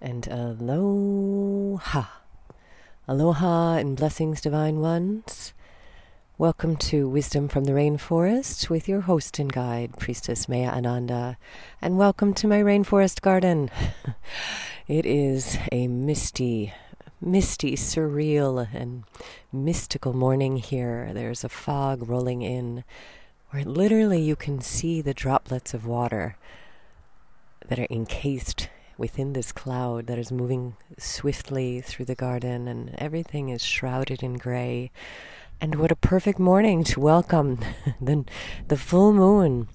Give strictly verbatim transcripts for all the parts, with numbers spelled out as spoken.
and aloha. Aloha and blessings, divine ones. Welcome to Wisdom from the Rainforest with your host and guide, Priestess Maya Ananda. And welcome to my rainforest garden. It is a misty, misty, surreal, and mystical morning here. There's a fog rolling in where literally you can see the droplets of water that are encased within this cloud that is moving swiftly through the garden, and everything is shrouded in gray. And what a perfect morning to welcome the, the full moon.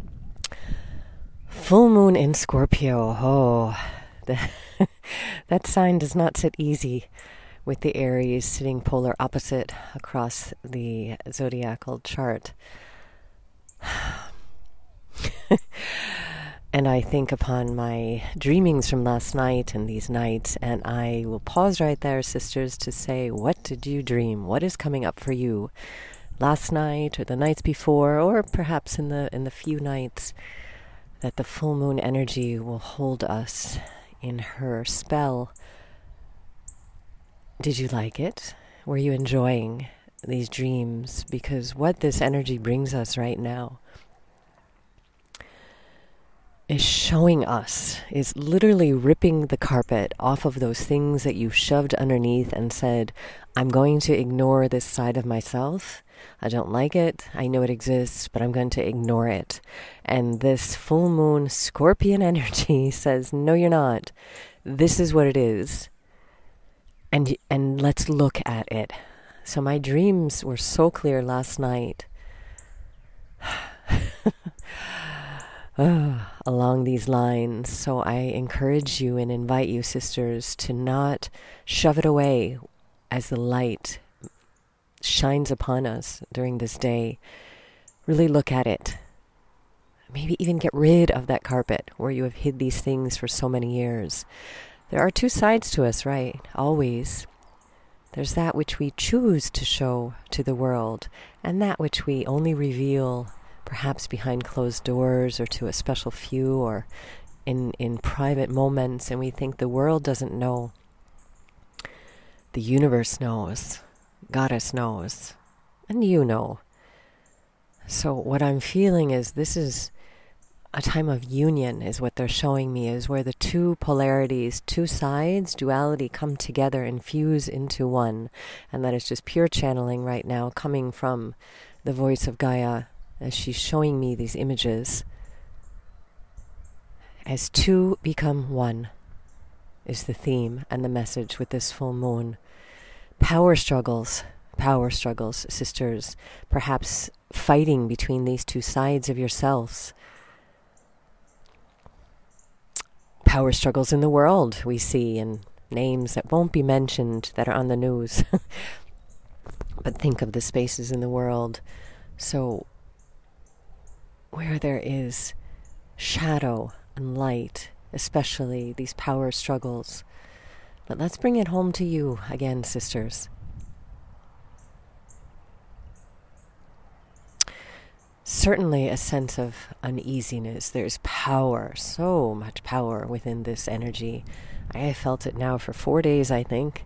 Full moon in Scorpio. Oh, the, that sign does not sit easy with the Aries sitting polar opposite across the zodiacal chart. And I think upon my dreamings from last night and these nights, and I will pause right there, sisters, to say, what did you dream? What is coming up for you last night or the nights before, or perhaps in the in the few nights that the full moon energy will hold us in her spell? Did you like it? Were you enjoying these dreams? Because what this energy brings us right now is showing us, is literally ripping the carpet off of those things that you shoved underneath and said, I'm going to ignore this side of myself. I don't like it. I know it exists, but I'm going to ignore it. And this full moon scorpion energy says, no, you're not. This is what it is. And, and let's look at it. So my dreams were so clear last night. Oh, along these lines. So I encourage you and invite you, sisters, to not shove it away as the light shines upon us during this day. Really look at it. Maybe even get rid of that carpet where you have hid these things for so many years. There are two sides to us, right? Always. There's that which we choose to show to the world, and that which we only reveal perhaps behind closed doors or to a special few or in, in private moments, and we think the world doesn't know. The universe knows. Goddess knows. And you know. So what I'm feeling is this is a time of union, is what they're showing me, is where the two polarities, two sides, duality come together and fuse into one. And that is just pure channeling right now, coming from the voice of Gaia, as she's showing me these images. As two become one is the theme and the message with this full moon. Power struggles, power struggles, sisters, perhaps fighting between these two sides of yourselves. Power struggles in the world we see, and names that won't be mentioned that are on the news. But think of the spaces in the world. So where there is shadow and light, especially these power struggles. But let's bring it home to you again, sisters. Certainly a sense of uneasiness. There's power, so much power within this energy. I have felt it now for four days, I think.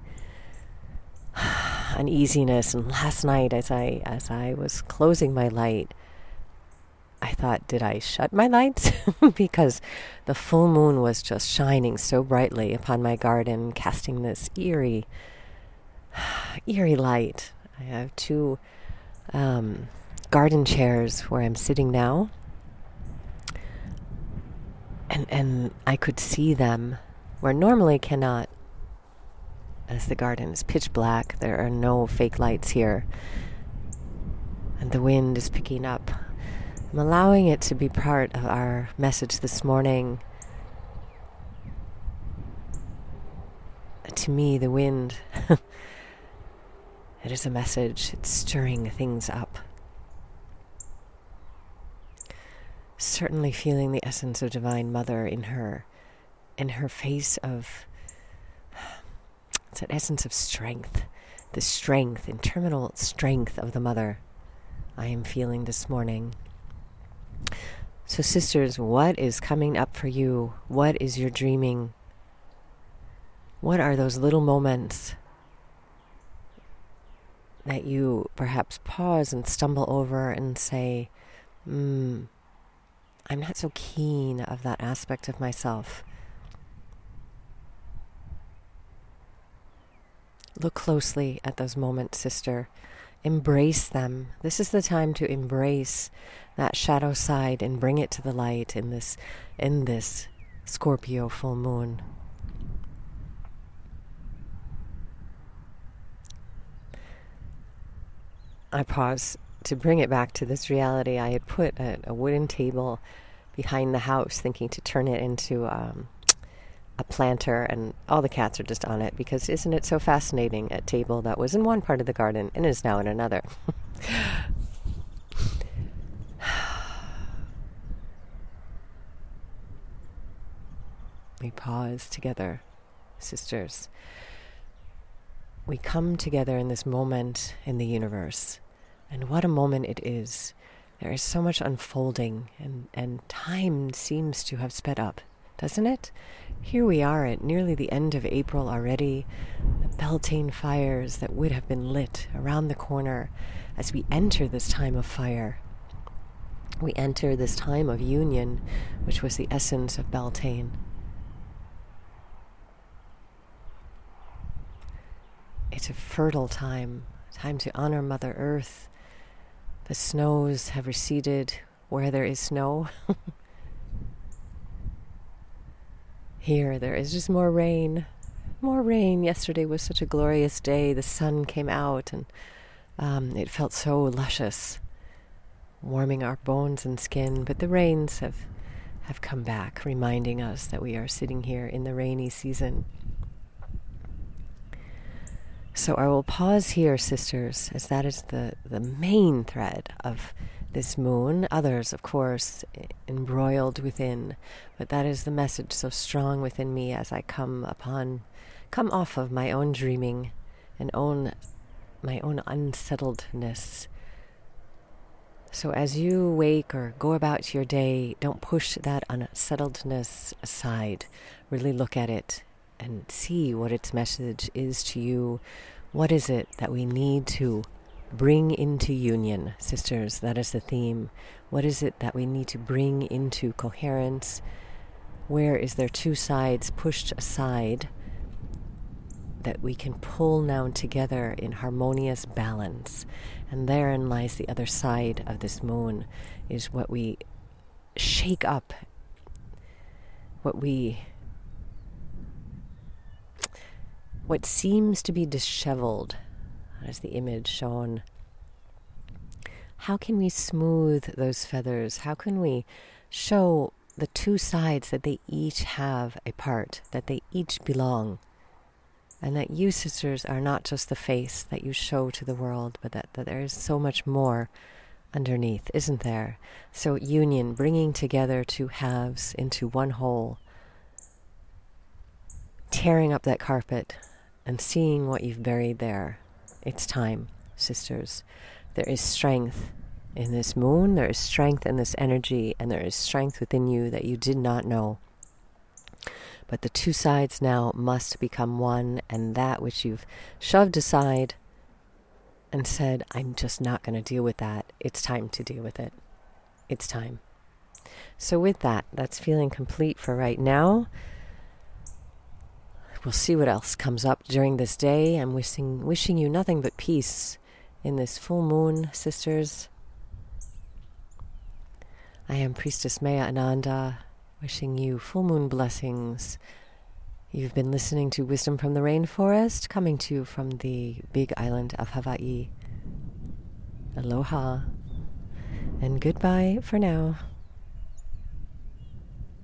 Uneasiness. And last night as I as I was closing my light, I thought, did I shut my lights? Because the full moon was just shining so brightly upon my garden, casting this eerie, eerie light. I have two um, garden chairs where I'm sitting now. And, and I could see them where normally cannot. As the garden is pitch black, there are no fake lights here. And the wind is picking up. I'm allowing it to be part of our message this morning. To me, the wind, it is a message. It's stirring things up. Certainly feeling the essence of Divine Mother in her, in her face of, it's an essence of strength, the strength, interminable strength of the Mother I am feeling this morning. So sisters, what is coming up for you? What is your dreaming? What are those little moments that you perhaps pause and stumble over and say, hmm, I'm not so keen of that aspect of myself. Look closely at those moments, sister. Embrace them. This is the time to embrace that shadow side and bring it to the light in this, in this Scorpio full moon. I pause to bring it back to this reality. I had put a, a wooden table behind the house, thinking to turn it into um, a planter, and all the cats are just on it, because isn't it so fascinating? A table that was in one part of the garden and is now in another. We pause together, sisters. We come together in this moment in the universe. And what a moment it is. There is so much unfolding, and, and time seems to have sped up, doesn't it? Here we are at nearly the end of April already. The Beltane fires that would have been lit around the corner as we enter this time of fire. We enter this time of union, which was the essence of Beltane. It's a fertile time, time to honor Mother Earth. The snows have receded where there is snow. Here there is just more rain. More rain. Yesterday was such a glorious day. The sun came out and um, it felt so luscious, warming our bones and skin. But the rains have, have come back, reminding us that we are sitting here in the rainy season. So I will pause here, sisters, as that is the, the main thread of this moon. Others, of course, embroiled within, but that is the message so strong within me as I come upon, come off of my own dreaming and own my own unsettledness. So as you wake or go about your day, don't push that unsettledness aside. Really look at it and see what its message is to you. What is it that we need to bring into union, sisters? That is the theme. What is it that we need to bring into coherence? Where is there two sides pushed aside that we can pull now together in harmonious balance? And therein lies the other side of this moon, is what we shake up, what we What seems to be disheveled, as the image shown. How can we smooth those feathers? How can we show the two sides that they each have a part, that they each belong, and that you, sisters, are not just the face that you show to the world, but that, that there is so much more underneath, isn't there? So union, bringing together two halves into one whole, tearing up that carpet, and seeing what you've buried there. It's time, sisters. There is strength in this moon, there is strength in this energy, and there is strength within you that you did not know. But the two sides now must become one, and that which you've shoved aside and said, I'm just not going to deal with that, it's time to deal with it. It's time. So with that, that's feeling complete for right now. We'll see what else comes up during this day. I'm wishing wishing you nothing but peace in this full moon, sisters. I am Priestess Maya Ananda, wishing you full moon blessings. You've been listening to Wisdom from the Rainforest, coming to you from the big island of Hawaii. Aloha, and goodbye for now.